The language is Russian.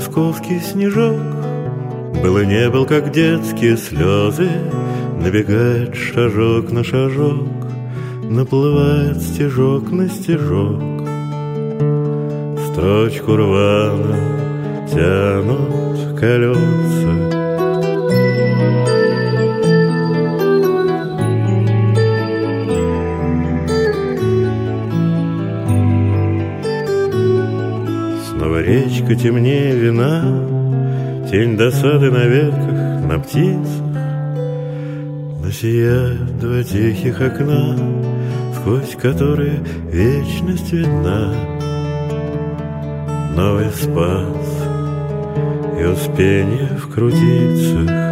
московский снежок. Был и не был, как детские слезы, набегает шажок на шажок, наплывает стежок на стежок. Строчку рвано тянут колеса. Снова речка темнее вина, тень досады на ветках, на птицах. Но сияют два тихих окна, сквозь которые вечность видна. Новый спас и успение в крутицах.